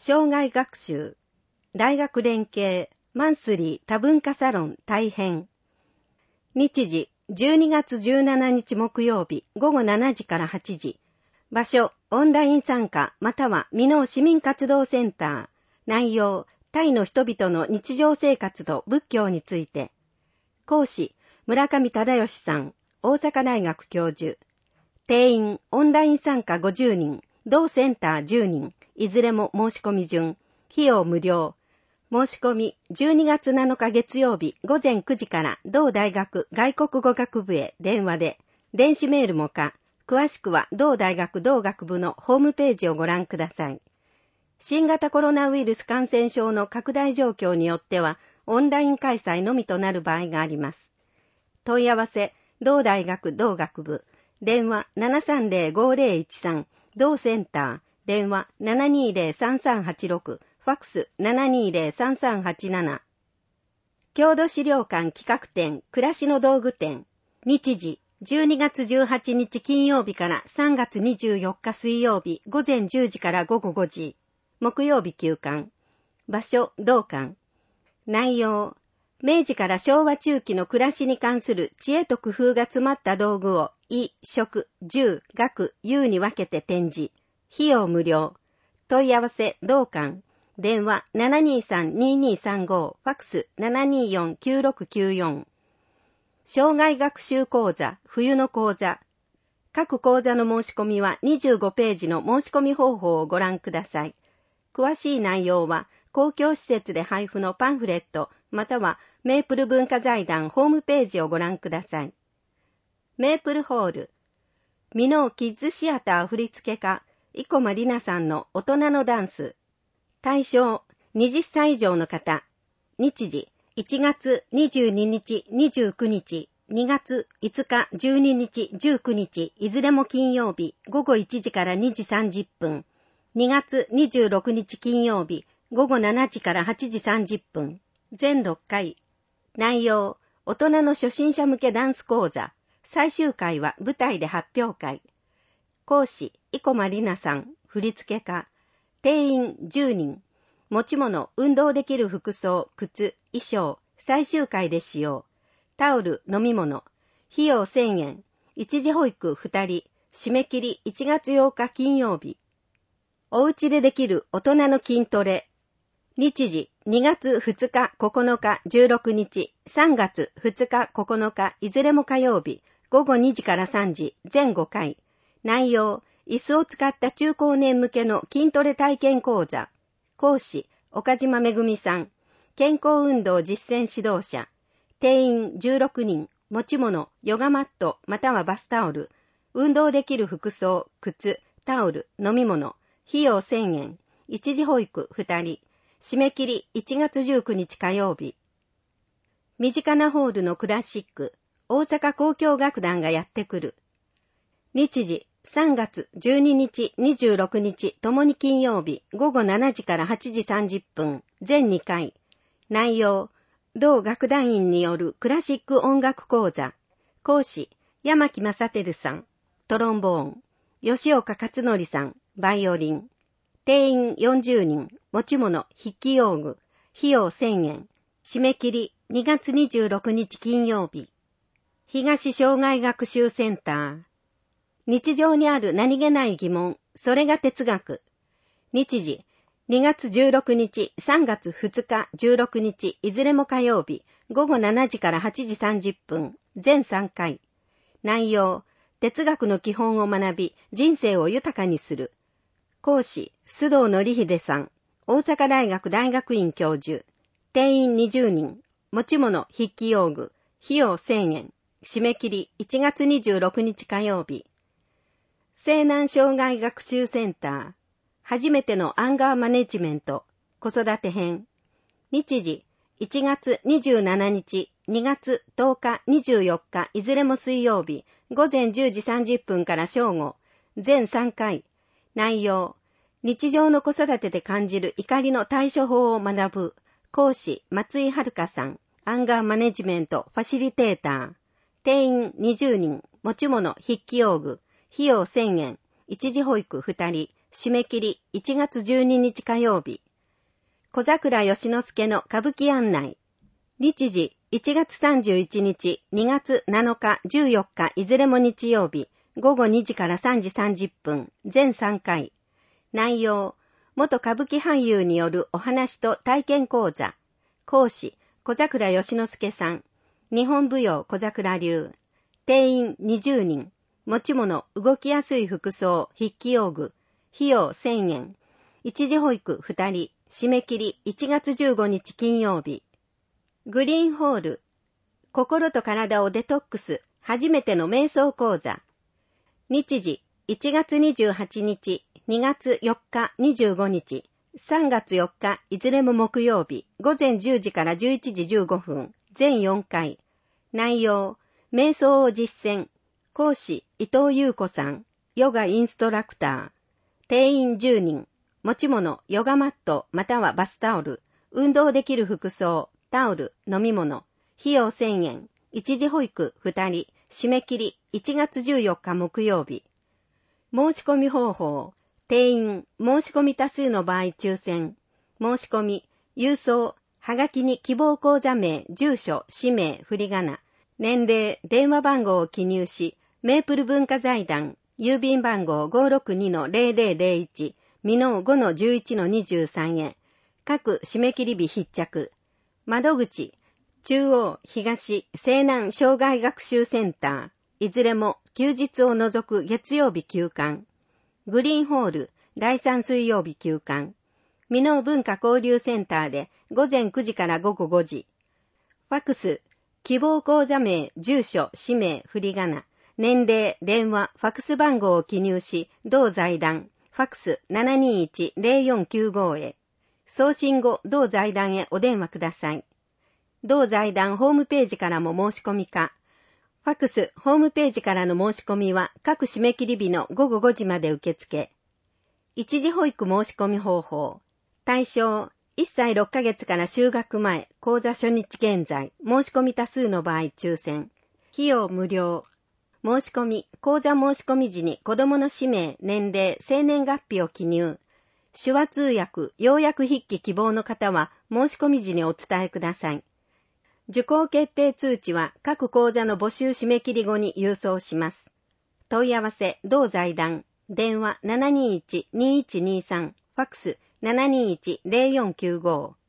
生涯学習大学連携マンスリー多文化サロン大編。日時12月17日木曜日午後7時から8時。場所オンライン参加または箕面市民活動センター。内容タイの人々の日常生活と仏教について。講師村上忠義さん、大阪大学教授。定員オンライン参加50人、同センター10人、いずれも申し込み順。費用無料。申し込み12月7日月曜日午前9時から同大学外国語学部へ電話で、電子メールも可。詳しくは同大学同学部のホームページをご覧ください。新型コロナウイルス感染症の拡大状況によってはオンライン開催のみとなる場合があります。問い合わせ同大学同学部、電話 730-5013 同センター、電話 720-3386、ファックス 720-3387。郷土資料館企画展暮らしの道具展。日時12月18日金曜日から3月24日水曜日午前10時から午後5時。木曜日休館。場所同館。内容明治から昭和中期の暮らしに関する知恵と工夫が詰まった道具を衣、食、住、学、遊に分けて展示。費用無料。問い合わせ同館。電話 723-2235、ファックス 724-9694。生涯学習講座、冬の講座。各講座の申し込みは25ページの申し込み方法をご覧ください。詳しい内容は公共施設で配布のパンフレット、またはメープル文化財団ホームページをご覧ください。メープルホール。箕面キッズシアター振付家、生駒里奈さんの大人のダンス。対象、20歳以上の方。日時、1月22日、29日、2月5日、12日、19日、いずれも金曜日、午後1時から2時30分。2月26日金曜日、午後7時から8時30分。全6回。内容、大人の初心者向けダンス講座。最終回は舞台で発表会。講師、生駒里奈さん、振付家。定員10人。持ち物、運動できる服装、靴、衣装、最終回で使用。タオル、飲み物。費用1000円。一時保育2人。締め切り1月8日金曜日。お家でできる大人の筋トレ。日時2月2日9日16日、3月2日9日いずれも火曜日、午後2時から3時、全5回。内容、椅子を使った中高年向けの筋トレ体験講座。講師、岡島めぐみさん。健康運動実践指導者。定員16人。持ち物、ヨガマットまたはバスタオル。運動できる服装、靴、タオル、飲み物。費用1000円。一時保育2人。締め切り1月19日火曜日。身近なホールのクラシック。大阪交響楽団がやってくる。日時3月12日26日ともに金曜日午後7時から8時30分全2回。内容、同楽団員によるクラシック音楽講座。講師、山木正輝さん。トロンボーン。吉岡勝則さん。バイオリン。定員40人。持ち物、筆記用具。費用1000円。締め切り2月26日金曜日。東障害学習センター。日常にある何気ない疑問、それが哲学。日時、2月16日、3月2日、16日、いずれも火曜日、午後7時から8時30分、全3回。内容、哲学の基本を学び、人生を豊かにする。講師、須藤則秀さん。大阪大学大学院教授。定員20人。持ち物、筆記用具。費用1000円。締め切り1月26日火曜日。西南障害学習センター。初めてのアンガーマネジメント。子育て編。日時、1月27日、2月10日、24日、いずれも水曜日。午前10時30分から正午。全3回。内容。日常の子育てで感じる怒りの対処法を学ぶ。講師、松井遥さん。アンガーマネジメントファシリテーター。定員20人。持ち物、筆記用具。費用1000円。一時保育2人。 締め切り1月12日火曜日。小桜義之助の歌舞伎案内。日時1月31日、2月7日、14日、いずれも日曜日、午後2時から3時30分、全3回。内容、元歌舞伎俳優によるお話と体験講座。講師、小桜義之助さん。日本舞踊小桜流。定員20人。持ち物、動きやすい服装、筆記用具。費用1000円。一時保育2人。締め切り1月15日金曜日。グリーンホール。心と体をデトックス。初めての瞑想講座。日時1月28日、2月4日25日、3月4日いずれも木曜日、午前10時から11時15分、全4回。内容、瞑想を実践。講師、伊藤優子さん。ヨガインストラクター。定員10人。持ち物、ヨガマットまたはバスタオル。運動できる服装、タオル、飲み物。費用1000円。一時保育2人。締め切り1月14日木曜日。申し込み方法。定員、申し込み多数の場合抽選。申し込み、郵送、はがきに希望口座名、住所、氏名、振り仮名、年齢、電話番号を記入し、メープル文化財団、郵便番号 562-0001、箕面 5-11-23 へ。各締め切り日必着。窓口、中央、東、西南障害学習センター。いずれも休日を除く月曜日休館。グリーンホール、第3水曜日休館。箕面文化交流センターで午前9時から午後5時。ファクス、希望口座名、住所、氏名、振り仮名、年齢、電話、ファクス番号を記入し、同財団、ファクス 721-0495 へ。送信後、同財団へお電話ください。同財団ホームページからも申し込みか。ファクスホームページからの申し込みは各締め切り日の午後5時まで受付。一時保育申し込み方法。対象、1歳6ヶ月から就学前、講座初日現在、申し込み多数の場合抽選。費用無料。申し込み、講座申し込み時に子供の氏名、年齢、生年月日を記入。手話通訳、要約筆記希望の方は申し込み時にお伝えください。受講決定通知は各講座の募集締め切り後に郵送します。問い合わせ、同財団、電話 721-2123、ファクス 721-0495。